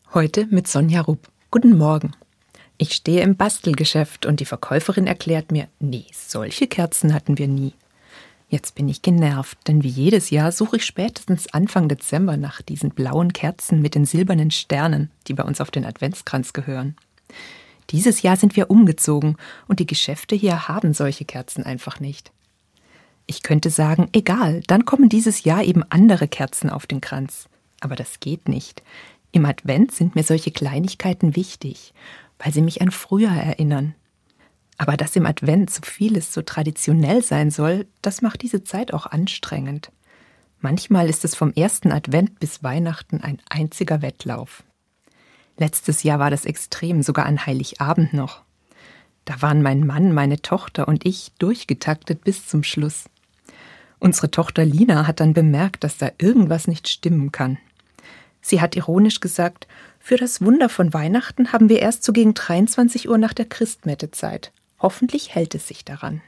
Heute mit Sonja Rupp. Guten Morgen. Ich stehe im Bastelgeschäft und die Verkäuferin erklärt mir, nee, solche Kerzen hatten wir nie. Jetzt bin ich genervt, denn wie jedes Jahr suche ich spätestens Anfang Dezember nach diesen blauen Kerzen mit den silbernen Sternen, die bei uns auf den Adventskranz gehören. Dieses Jahr sind wir umgezogen und die Geschäfte hier haben solche Kerzen einfach nicht. Ich könnte sagen, egal, dann kommen dieses Jahr eben andere Kerzen auf den Kranz. Aber das geht nicht. Im Advent sind mir solche Kleinigkeiten wichtig, weil sie mich an früher erinnern. Aber dass im Advent so vieles so traditionell sein soll, das macht diese Zeit auch anstrengend. Manchmal ist es vom ersten Advent bis Weihnachten ein einziger Wettlauf. Letztes Jahr war das extrem, sogar an Heiligabend noch. Da waren mein Mann, meine Tochter und ich durchgetaktet bis zum Schluss. Unsere Tochter Lina hat dann bemerkt, dass da irgendwas nicht stimmen kann. Sie hat ironisch gesagt, für das Wunder von Weihnachten haben wir erst so gegen 23 Uhr nach der Christmette Zeit. Hoffentlich hält es sich daran.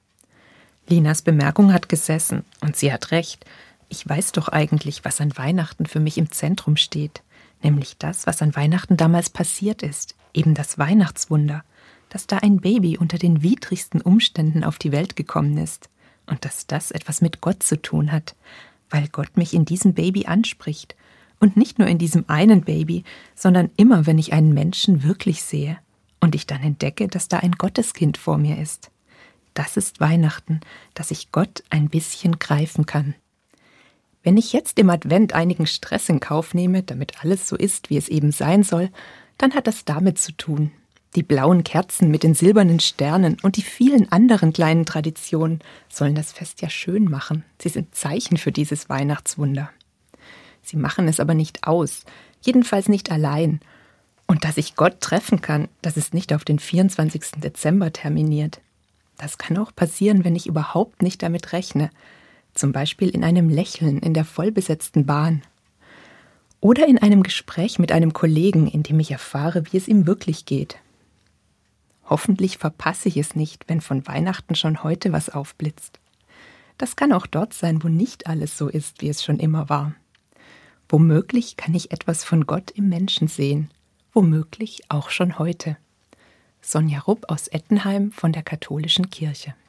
Linas Bemerkung hat gesessen und sie hat recht. Ich weiß doch eigentlich, was an Weihnachten für mich im Zentrum steht. Nämlich das, was an Weihnachten damals passiert ist. Eben das Weihnachtswunder. Dass da ein Baby unter den widrigsten Umständen auf die Welt gekommen ist. Und dass das etwas mit Gott zu tun hat. Weil Gott mich in diesem Baby anspricht. Und nicht nur in diesem einen Baby, sondern immer, wenn ich einen Menschen wirklich sehe und ich dann entdecke, dass da ein Gotteskind vor mir ist. Das ist Weihnachten, dass ich Gott ein bisschen greifen kann. Wenn ich jetzt im Advent einigen Stress in Kauf nehme, damit alles so ist, wie es eben sein soll, dann hat das damit zu tun. Die blauen Kerzen mit den silbernen Sternen und die vielen anderen kleinen Traditionen sollen das Fest ja schön machen. Sie sind Zeichen für dieses Weihnachtswunder. Sie machen es aber nicht aus, jedenfalls nicht allein. Und dass ich Gott treffen kann, das ist nicht auf den 24. Dezember terminiert. Das kann auch passieren, wenn ich überhaupt nicht damit rechne. Zum Beispiel in einem Lächeln in der vollbesetzten Bahn. Oder in einem Gespräch mit einem Kollegen, in dem ich erfahre, wie es ihm wirklich geht. Hoffentlich verpasse ich es nicht, wenn von Weihnachten schon heute was aufblitzt. Das kann auch dort sein, wo nicht alles so ist, wie es schon immer war. Womöglich kann ich etwas von Gott im Menschen sehen. Womöglich auch schon heute. Sonja Rupp aus Ettenheim von der Katholischen Kirche.